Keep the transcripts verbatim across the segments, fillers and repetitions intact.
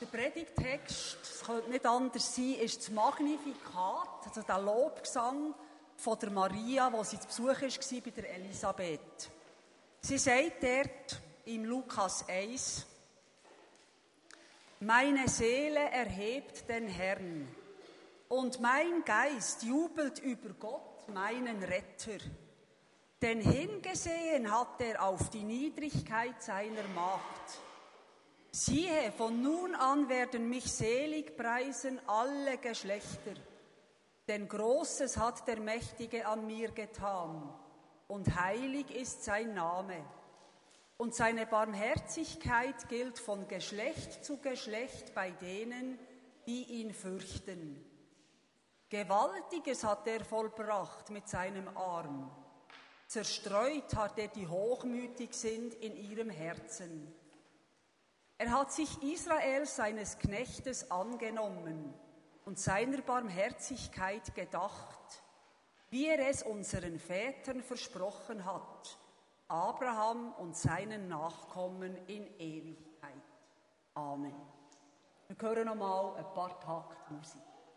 Der Predigttext, es könnte nicht anders sein, ist das Magnificat, also der Lobgesang von der Maria, wo sie zu Besuch war bei der Elisabeth. Sie sagt dort im Lukas eins, meine Seele erhebt den Herrn und mein Geist jubelt über Gott, meinen Retter. Denn hingesehen hat er auf die Niedrigkeit seiner Magd. Siehe, von nun an werden mich selig preisen alle Geschlechter, denn Großes hat der Mächtige an mir getan, und heilig ist sein Name. Und seine Barmherzigkeit gilt von Geschlecht zu Geschlecht bei denen, die ihn fürchten. Gewaltiges hat er vollbracht mit seinem Arm. Zerstreut hat er die hochmütig sind in ihrem Herzen. Er hat sich Israel seines Knechtes angenommen und seiner Barmherzigkeit gedacht, wie er es unseren Vätern versprochen hat, Abraham und seinen Nachkommen in Ewigkeit. Amen. Wir hören noch mal ein paar Takte Musik.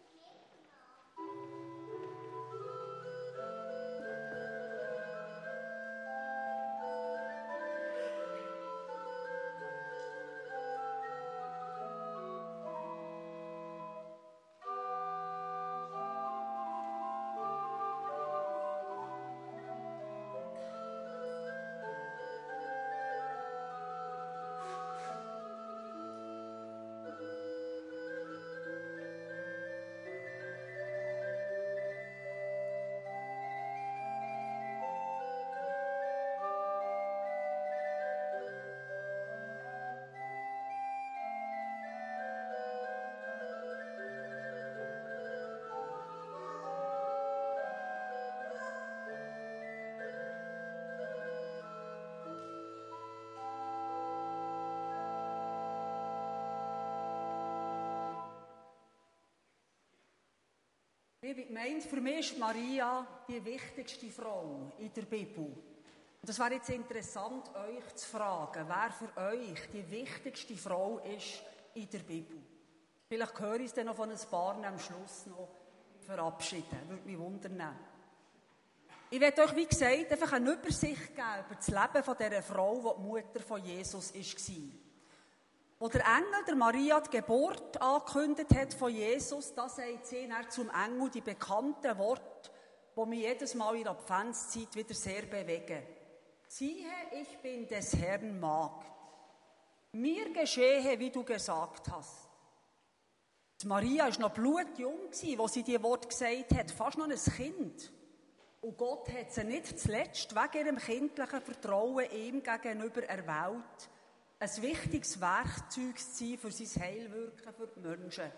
Liebe Gemeinde, für mich ist Maria die wichtigste Frau in der Bibel. Und das wäre jetzt interessant, euch zu fragen, wer für euch die wichtigste Frau ist in der Bibel. Vielleicht höre ich es dann noch von ein paar am Schluss noch verabschieden. Würde mich wundern. Ich werde euch, wie gesagt, einfach eine Übersicht geben über das Leben von dieser Frau, die die Mutter von Jesus war. Wo der Engel der Maria die Geburt angekündigt hat von Jesus, da sagt sie dann zum Engel die bekannten Worte, die mich jedes Mal in der Adventszeit wieder sehr bewegen. Siehe, ich bin des Herrn Magd. Mir geschehe, wie du gesagt hast. Die Maria war noch blutjung, als sie diese Worte gesagt hat, fast noch ein Kind. Und Gott hat sie nicht zuletzt wegen ihrem kindlichen Vertrauen ihm gegenüber erwählt, ein wichtiges Werkzeug zu sein für sein Heilwirken für die Menschen.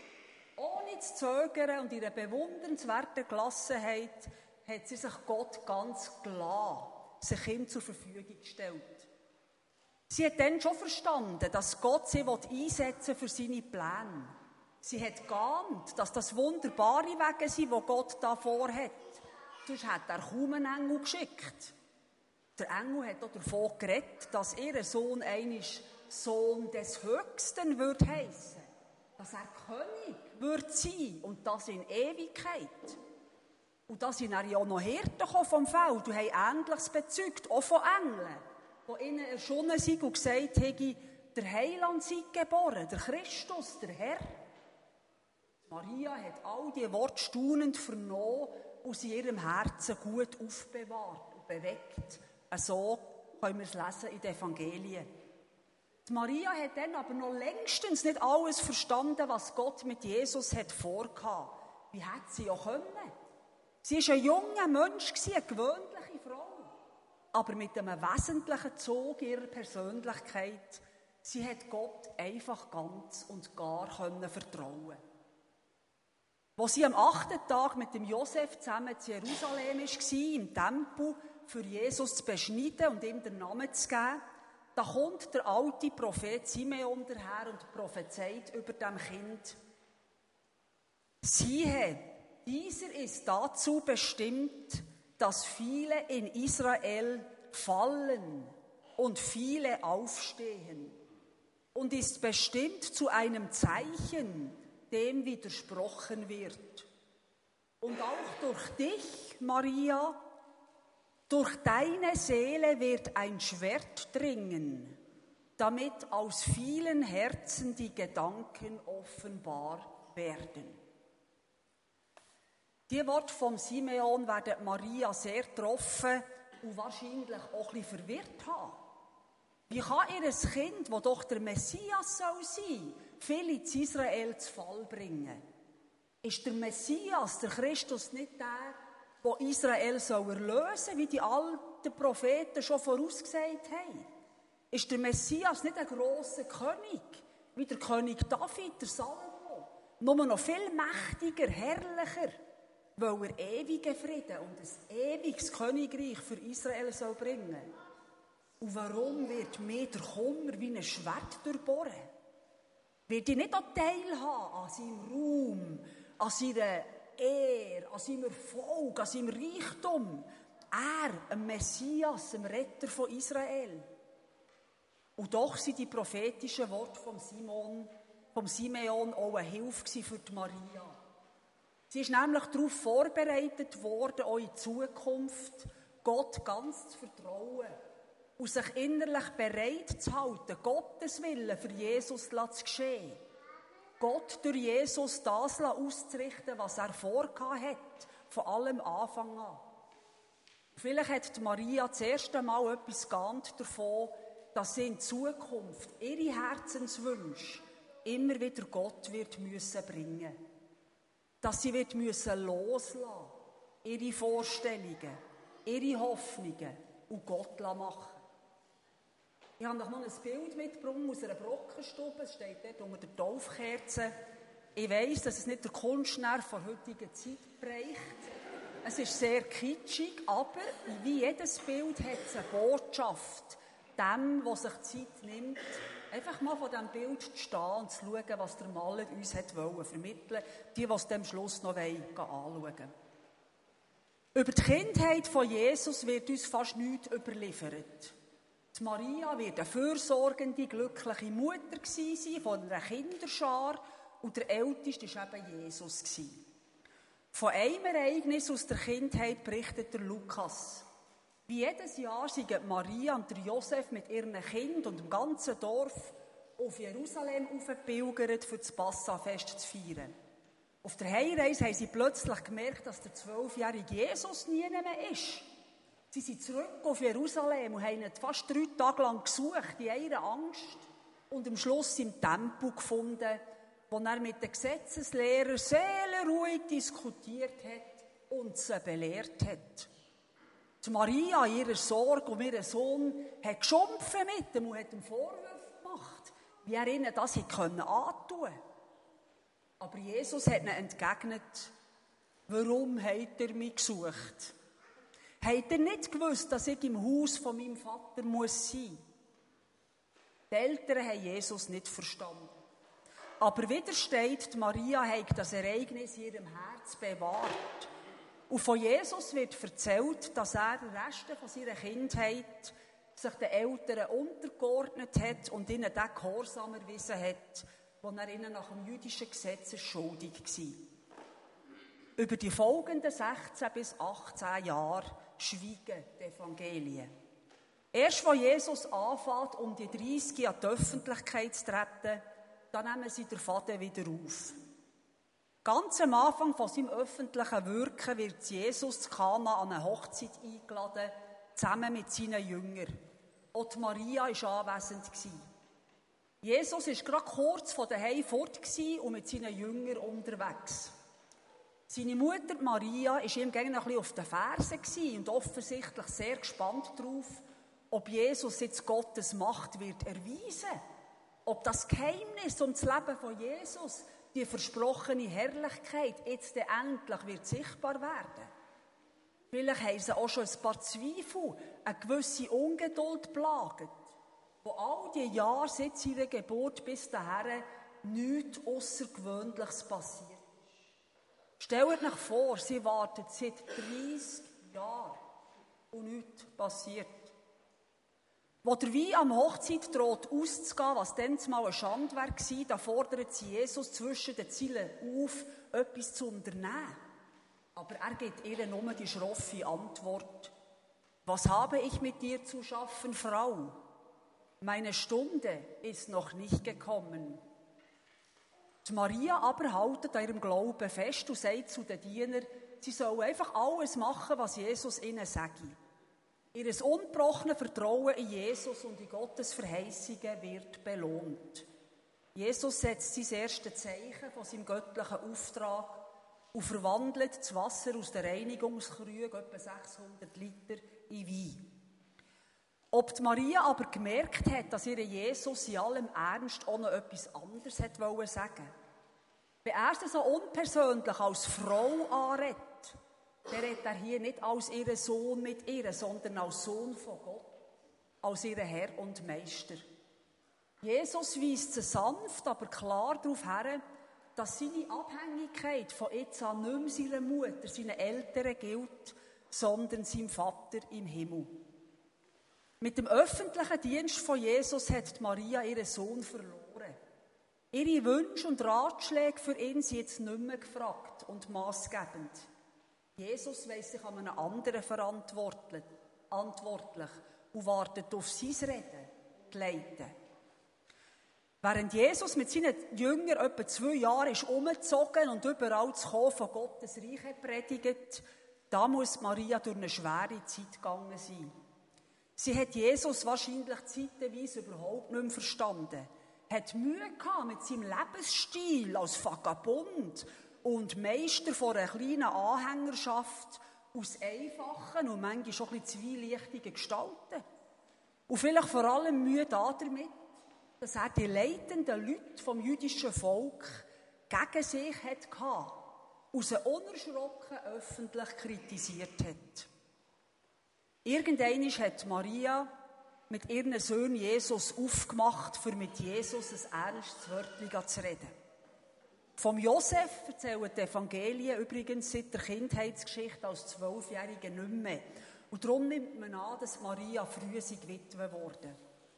Ohne zu zögern und in einer bewundernswerten Gelassenheit hat sie sich Gott ganz gelassen, sich ihm zur Verfügung gestellt. Sie hat dann schon verstanden, dass Gott sie einsetzen will für seine Pläne. Sie hat geahnt, dass das wunderbare Wege sind, die Gott da vorhat. Sonst hat er kaum einen Engel geschickt. Der Engel hat auch davon geredet, dass ihr Sohn einmal Sohn des Höchsten wird heissen, dass er König wird sein und das in Ewigkeit. Und da sind ja auch noch Hirten vom Feld und haben Ähnliches bezeugt, auch von Engeln, die ihnen erschonnen sind und gesagt haben, der Heiland sei geboren, der Christus, der Herr. Maria hat all diese Worte staunend vernommen und sie in ihrem Herzen gut aufbewahrt und bewegt. So können wir es lesen in den Evangelien. Die Maria hat dann aber noch längstens nicht alles verstanden, was Gott mit Jesus hat vorgehabt. Wie hätte sie auch können? Sie war ein junger Mensch, eine gewöhnliche Frau. Aber mit einem wesentlichen Zug ihrer Persönlichkeit. Sie hat Gott einfach ganz und gar können vertrauen. Als sie am achten Tag mit dem Josef zusammen zu Jerusalem war, im Tempel, für Jesus zu beschneiden und ihm den Namen zu geben, da kommt der alte Prophet Simeon daher und prophezeit über dem Kind. Siehe, dieser ist dazu bestimmt, dass viele in Israel fallen und viele aufstehen. und ist bestimmt zu einem Zeichen, dem widersprochen wird. Und auch durch dich, Maria, durch deine Seele wird ein Schwert dringen, damit aus vielen Herzen die Gedanken offenbar werden. Die Worte von Simeon werden Maria sehr getroffen und wahrscheinlich auch ein bisschen verwirrt haben. Wie kann ihr Kind, das doch der Messias soll sein, viele zu Israel zu Fall bringen? Ist der Messias, der Christus, nicht der, der Israel soll erlösen soll, wie die alten Propheten schon vorausgesagt haben? Ist der Messias nicht ein grosser König, wie der König David, der Salomo? Nur noch viel mächtiger, herrlicher, weil er ewigen Frieden und ein ewiges Königreich für Israel soll bringen. Und warum wird mir der Kummer wie ein Schwert durchbohren? Wird ich nicht auch teilhaben an seinem Ruhm, an seiner Ehre, an seinem Erfolg, an seinem Reichtum? Er, ein Messias, ein Retter von Israel. Und doch sind die prophetischen Worte vom Simon, vom Simeon auch eine Hilfe für die Maria. Sie ist nämlich darauf vorbereitet worden, auch in Zukunft Gott ganz zu vertrauen und sich innerlich bereit zu halten, Gottes Willen für Jesus zu geschehen. Gott durch Jesus das auszurichten, was er vorgehabt hat, von allem Anfang an. Vielleicht hat Maria das erste Mal etwas geahnt davon, dass sie in Zukunft ihre Herzenswünsche immer wieder Gott wird müssen bringen. Dass sie wird müssen loslassen, ihre Vorstellungen, ihre Hoffnungen und Gott machen. Ich habe noch ein Bild mitgebracht aus einer Brockenstube, es steht dort unter der Taufkerze. Ich weiss, dass es nicht der Kunstnerv der heutigen Zeit bereicht. Es ist sehr kitschig, aber wie jedes Bild hat es eine Botschaft. Dem, der sich Zeit nimmt, einfach mal von diesem Bild zu stehen und zu schauen, was der Maler uns hat wollen vermitteln, die, die es am Schluss noch wollen, anschauen. Über die Kindheit von Jesus wird uns fast nichts überliefert. Die Maria wird eine fürsorgende, glückliche Mutter sein von einer Kinderschar und der Älteste war eben Jesus. Von einem Ereignis aus der Kindheit berichtet der Lukas. Wie jedes Jahr sind Maria und der Josef mit ihren Kind und dem ganzen Dorf auf Jerusalem aufgepilgert, für das Passafest zu feiern. Auf der Heimreise haben sie plötzlich gemerkt, dass der zwölfjährige Jesus nie mehr ist. Sie sind zurück auf Jerusalem und haben ihn fast drei Tage lang gesucht, in einer Angst, und am Schluss im Tempel gefunden, wo er mit den Gesetzeslehrern seelenruhig diskutiert hat und sie belehrt hat. Die Maria, in ihrer Sorge um ihren Sohn, hat geschumpfen mit ihm und hat ihm Vorwürfe gemacht, wie er ihnen das hätte antun können. Aber Jesus hat ihnen entgegnet, warum habt ihr mich gesucht? Habt ihr nicht gewusst, dass ich im Haus von meinem Vater muss sein? Die Eltern haben Jesus nicht verstanden. Aber wieder steht, die Maria hat das Ereignis in ihrem Herz bewahrt. Und von Jesus wird erzählt, dass er den Rest von seiner Kindheit sich den Eltern untergeordnet hat und ihnen den Gehorsam erwiesen hat, den er ihnen nach dem jüdischen Gesetz schuldig war. Über die folgenden sechzehn bis achtzehn Jahre schweigen die Evangelien. Erst als Jesus anfängt, um die dreißig an die Öffentlichkeit zu treten, dann nehmen sie den Faden wieder auf. Ganz am Anfang von seinem öffentlichen Wirken wird Jesus zu Kana an eine Hochzeit eingeladen, zusammen mit seinen Jüngern. Auch die Maria war anwesend. Jesus war gerade kurz von daheim fort und mit seinen Jüngern unterwegs. Seine Mutter Maria war ihm gegen ein bisschen auf den Fersen und offensichtlich sehr gespannt darauf, ob Jesus jetzt Gottes Macht wird erweisen. Ob das Geheimnis um das Leben von Jesus, die versprochene Herrlichkeit, jetzt endlich wird sichtbar werden. Vielleicht haben sie auch schon ein paar Zweifel, eine gewisse Ungeduld plagt, wo all die Jahre seit seiner Geburt bis dahin nichts Außergewöhnliches passiert ist. Stellt euch vor, sie warten seit dreissig Jahren und nichts passiert. Wo der Wein am Hochzeit droht auszugehen, was dann mal eine Schande war, da fordert sie Jesus zwischen den Zeilen auf, etwas zu unternehmen. Aber er gibt ihr nur die schroffe Antwort: Was habe ich mit dir zu schaffen, Frau? Meine Stunde ist noch nicht gekommen. Die Maria aber hält an ihrem Glauben fest und sagt zu den Dienern, sie sollen einfach alles machen, was Jesus ihnen sagt. Ihr ungebrochenes Vertrauen in Jesus und in Gottes Verheißungen wird belohnt. Jesus setzt sein erstes Zeichen von seinem göttlichen Auftrag und verwandelt das Wasser aus den Reinigungskrügen, etwa sechshundert Liter, in Wein. Ob die Maria aber gemerkt hat, dass ihr Jesus in allem Ernst auch noch etwas anderes hat wollen sagen. Wenn er sie so unpersönlich als Frau anredet, dann redet er hier nicht als ihren Sohn mit ihr, sondern als Sohn von Gott, als ihren Herr und Meister. Jesus weist sie sanft, aber klar darauf hin, dass seine Abhängigkeit von jetzt an nicht mehr seiner Mutter, seinen Eltern gilt, sondern seinem Vater im Himmel. Mit dem öffentlichen Dienst von Jesus hat Maria ihren Sohn verloren. Ihre Wünsche und Ratschläge für ihn sind jetzt nicht mehr gefragt und maßgebend. Jesus weiss sich an einem anderen verantwortlich und wartet auf sein Reden, die Leiten. Während Jesus mit seinen Jüngern etwa zwei Jahre ist umgezogen und überall das Kommen von Gottes Reich predigt, da muss Maria durch eine schwere Zeit gegangen sein. Sie hat Jesus wahrscheinlich zeitweise überhaupt nicht mehr verstanden, hat Mühe gehabt mit seinem Lebensstil als Vagabund und Meister von einer kleinen Anhängerschaft aus einfachen und manchmal schon ein bisschen zwielichtigen Gestalten. Und vielleicht vor allem Mühe damit, dass er die leitenden Leute vom jüdischen Volk gegen sich hatte und sie unerschrocken öffentlich kritisiert hat. Irgendeinmal hat Maria mit ihren Sohn Jesus aufgemacht, für mit Jesus ein ernstes Wörtchen zu reden. Vom Josef erzählen die Evangelien übrigens seit der Kindheitsgeschichte als Zwölfjährige nicht mehr. Und darum nimmt man an, dass Maria früh sie Witwe wurde.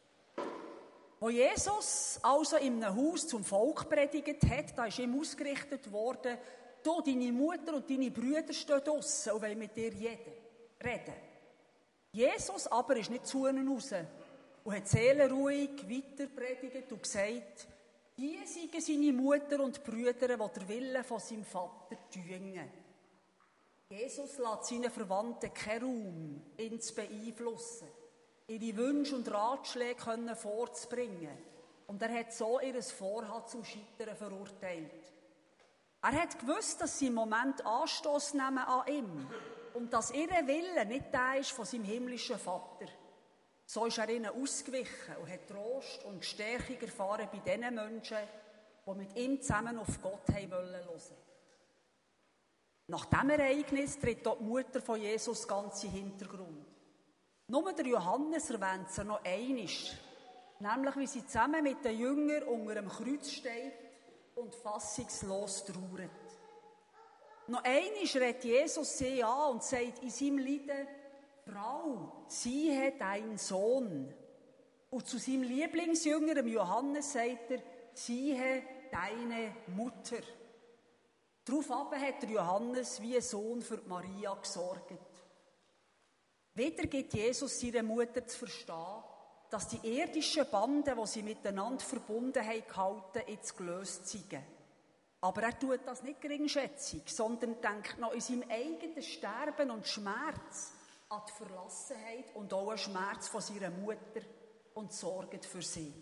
Wo Jesus also in einem Haus zum Volk predigt hat, da ist ihm ausgerichtet worden, du, deine Mutter und deine Brüder stehen draussen und wollen mit dir reden. Jesus aber ist nicht zu ihnen raus und hat seelenruhig weiter predigt und gesagt, die seien seine Mutter und Brüder, die der Wille von seinem Vater tun. Jesus lässt seinen Verwandten keinen Raum, ihn zu beeinflussen, ihre Wünsche und Ratschläge können vorzubringen. Und er hat so ihr Vorhaben zum Scheitern verurteilt. Er hat gewusst, dass sie im Moment Anstoss nehmen an ihm und dass ihr Wille nicht der ist von seinem himmlischen Vater. So ist er ihnen ausgewichen und hat Trost und Stärkung erfahren bei den Menschen, die mit ihm zusammen auf Gott hören wollten. Nach diesem Ereignis tritt auch die Mutter von Jesus ganz in den Hintergrund. Nur der Johannes erwähnt sie noch einmal, nämlich wie sie zusammen mit den Jüngern unter dem Kreuz steht und fassungslos trauert. Noch einmal redet Jesus sie an und sagt in seinem Leiden, Frau, siehe dein Sohn. Und zu seinem Lieblingsjünger, dem Johannes, sagt er, siehe deine Mutter. Daraufhin hat der Johannes wie ein Sohn für Maria gesorgt. Wieder gibt Jesus seiner Mutter zu verstehen, dass die irdischen Banden, die sie miteinander verbunden haben, jetzt gelöst sind. Aber er tut das nicht geringschätzig, sondern denkt noch in seinem eigenen Sterben und Schmerz an die Verlassenheit und auch an den Schmerz von seiner Mutter und sorgt für sie.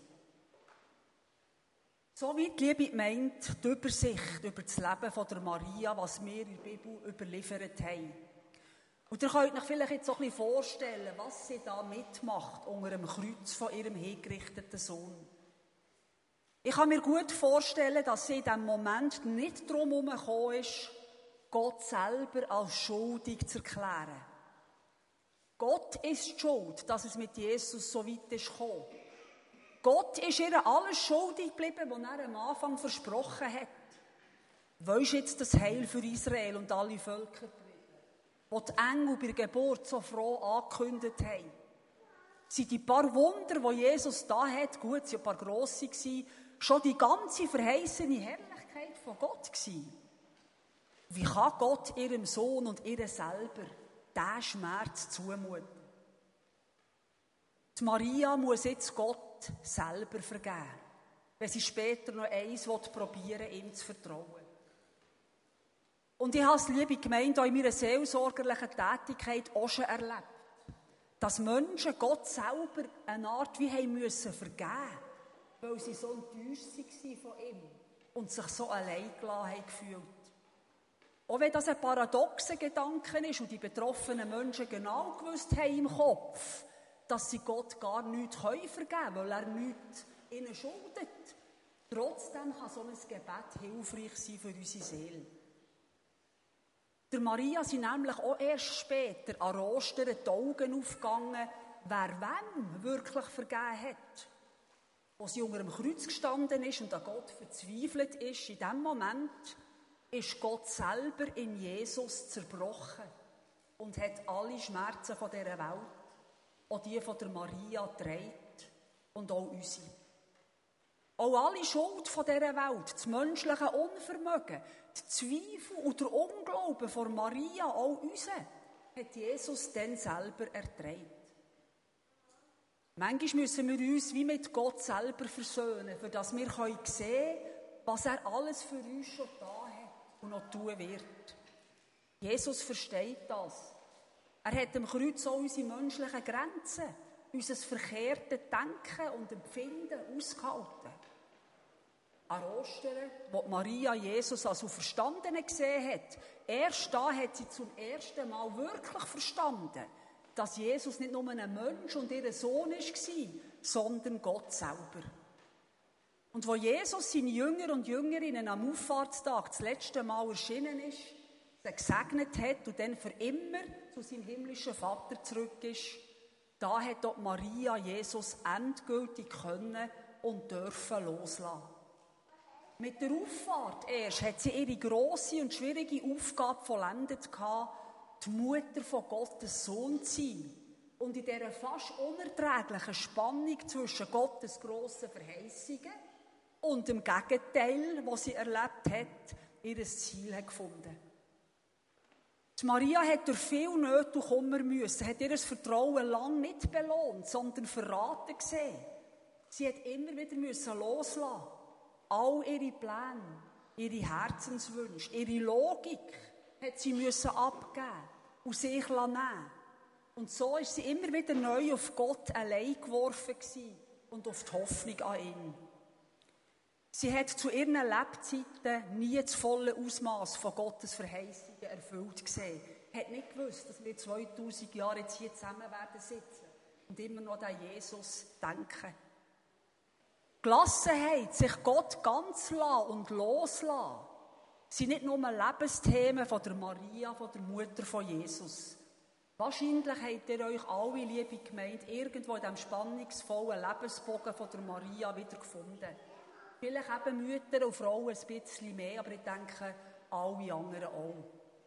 Soweit, liebe Gemeinde, die Übersicht über das Leben von der Maria, was wir in der Bibel überliefert haben. Und ihr könnt euch vielleicht jetzt so ein bisschen vorstellen, was sie da mitmacht unter dem Kreuz von ihrem hingerichteten Sohn. Ich kann mir gut vorstellen, dass sie in diesem Moment nicht darum herumgekommen ist, Gott selber als schuldig zu erklären. Gott ist schuld, dass es mit Jesus so weit ist gekommen. Gott ist ihr alles schuldig geblieben, was er am Anfang versprochen hat. Wo ist jetzt das Heil für Israel und alle Völker geblieben, wo die Engel bei der Geburt so froh angekündigt haben? sind die paar Wunder, die Jesus da hat, gut, es waren ein paar grosse, schon die ganze verheißene Herrlichkeit von Gott gewesen. Wie kann Gott ihrem Sohn und ihr selber diesen Schmerz zumuten? Die Maria muss jetzt Gott selber vergeben, wenn sie später noch eins probieren will, ihm zu vertrauen. Und ich habe es, liebe Gemeinde, auch in meiner seelsorgerlichen Tätigkeit auch schon erlebt, dass Menschen Gott selber eine Art wie haben müssen vergeben, weil sie so enttäuscht waren von ihm und sich so allein gelassen haben gefühlt. Auch wenn das ein paradoxer Gedanke ist und die betroffenen Menschen genau gewusst haben im Kopf, dass sie Gott gar nichts vergeben können, weil er nichts ihnen schuldet. Trotzdem kann so ein Gebet hilfreich sein für unsere Seele. Der Maria sind nämlich auch erst später an Ostern die Augen aufgegangen, wer wem wirklich vergeben hat. Als sie unter dem Kreuz gestanden ist und an Gott verzweifelt ist, in dem Moment ist Gott selber in Jesus zerbrochen und hat alle Schmerzen von dieser Welt, auch die von der Maria, getragen und auch unsere. Auch alle Schuld von dieser Welt, das menschliche Unvermögen, die Zweifel und der Unglauben von Maria, auch unsere, hat Jesus dann selber ertragen. Manchmal müssen wir uns wie mit Gott selber versöhnen, für dass wir sehen können, was er alles für uns schon da hat und noch tun wird. Jesus versteht das. Er hat am Kreuz auch unsere menschlichen Grenzen, unser verkehrtes Denken und Empfinden ausgehalten. An Ostern, wo Maria Jesus als Auferstandenen gesehen hat, erst da hat sie zum ersten Mal wirklich verstanden, dass Jesus nicht nur ein Mensch und ihr Sohn war, sondern Gott selber. Und wo Jesus seine Jünger und Jüngerinnen am Auffahrtstag das letzte Mal erschienen ist, sie gesegnet hat und dann für immer zu seinem himmlischen Vater zurück ist, da hat dort Maria Jesus endgültig können und dürfen loslassen. Mit der Auffahrt erst hat sie ihre grosse und schwierige Aufgabe vollendet gehabt, die Mutter von Gottes Sohn zu sein und in dieser fast unerträglichen Spannung zwischen Gottes grossen Verheißungen und dem Gegenteil, was sie erlebt hat, ihr Ziel hat gefunden. Die Maria hat durch viel Nöte und Kummer müssen, hat ihr Vertrauen lang nicht belohnt, sondern verraten gesehen. Sie hat immer wieder müssen loslassen. All ihre Pläne, ihre Herzenswünsche, ihre Logik hat sie müssen abgeben und sich nehmen. Und so ist sie immer wieder neu auf Gott allein geworfen gewesen und auf die Hoffnung an ihn. Sie hat zu ihren Lebzeiten nie das volle Ausmaß von Gottes Verheißungen erfüllt gesehen. Hat nicht gewusst, dass wir zweitausend Jahre jetzt hier zusammen werden sitzen und immer noch an Jesus denken. Gelassenheit, sich Gott ganz lassen und loslassen, sind nicht nur Lebensthemen von der Maria, von der Mutter von Jesus. Wahrscheinlich habt ihr euch alle, liebe Gemeinde, irgendwo in diesem spannungsvollen Lebensbogen von der Maria wiedergefunden. Vielleicht eben Mütter und Frauen ein bisschen mehr, aber ich denke, alle anderen auch.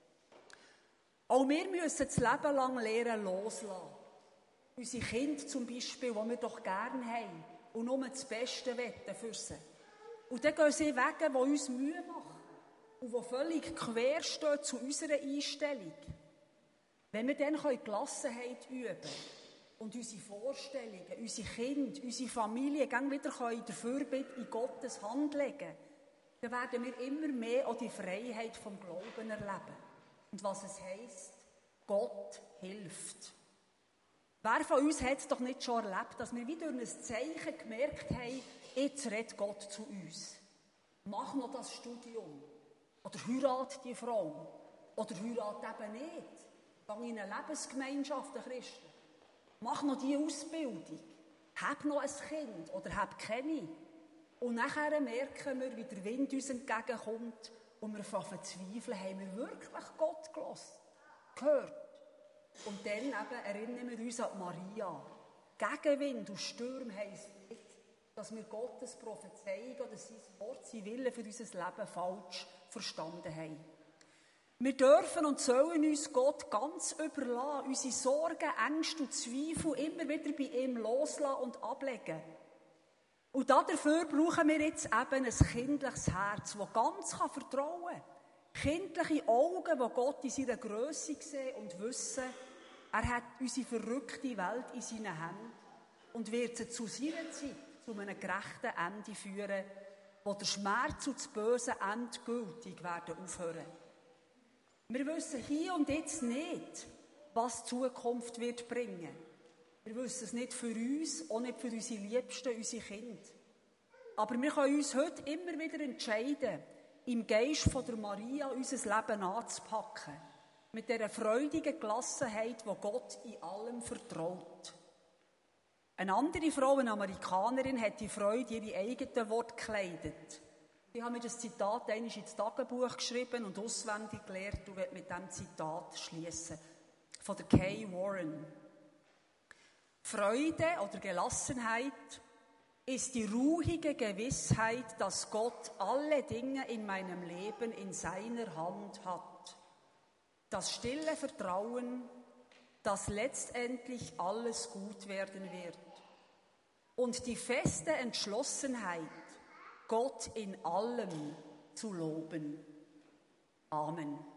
Auch wir müssen das Leben lang lernen loslassen. Unsere Kinder zum Beispiel, die wir doch gerne haben und nur das Beste wollen für sie. Und dann gehen sie Wege, die uns Mühe machen und die völlig quer stehen zu unserer Einstellung. Wenn wir dann Gelassenheit üben und unsere Vorstellungen, unsere Kinder, unsere Familie gern wieder der Fürbitte in Gottes Hand legen, dann werden wir immer mehr auch die Freiheit vom Glauben erleben. Und was es heisst, Gott hilft. Wer von uns hat es doch nicht schon erlebt, dass wir wieder ein Zeichen gemerkt haben, jetzt redet Gott zu uns. Mach noch das Studium. Oder heirat die Frau. Oder heirat eben nicht. Gang in eine Lebensgemeinschaft der Christen. Mach noch die Ausbildung. Hab noch ein Kind oder hab keine. Und nachher merken wir, wie der Wind uns entgegenkommt und wir fangen zu zweifeln, haben wir wirklich Gott gehört, gehört. Und dann eben erinnern wir uns an Maria. Gegenwind und Sturm heisst nicht, dass wir Gottes Prophezeiung oder sein Wort, sein Wille für unser Leben falsch verstanden haben. Wir dürfen und sollen uns Gott ganz überlassen, unsere Sorgen, Ängste und Zweifel immer wieder bei ihm loslassen und ablegen. Und dafür brauchen wir jetzt eben ein kindliches Herz, das ganz vertrauen kann. Kindliche Augen, die Gott in seiner Grösse sehen und wissen, er hat unsere verrückte Welt in seinen Händen und wird sie zu seiner Zeit zu einem gerechten Ende führen, wo der Schmerz und das Böse endgültig werden aufhören. Wir wissen hier und jetzt nicht, was die Zukunft wird bringen. Wir wissen es nicht für uns, auch nicht für unsere Liebsten, unsere Kinder. Aber wir können uns heute immer wieder entscheiden, im Geist von der Maria unser Leben anzupacken. Mit dieser freudigen Gelassenheit, die Gott in allem vertraut. Eine andere Frau, eine Amerikanerin, hat die Freude ihre eigenen Worte gekleidet. Ich habe mir das Zitat einmal ins Tagebuch geschrieben und auswendig gelernt und werde mit diesem Zitat schließen. Von der Kay Warren. Freude oder Gelassenheit ist die ruhige Gewissheit, dass Gott alle Dinge in meinem Leben in seiner Hand hat. Das stille Vertrauen, dass letztendlich alles gut werden wird. Und die feste Entschlossenheit, Gott in allem zu loben. Amen.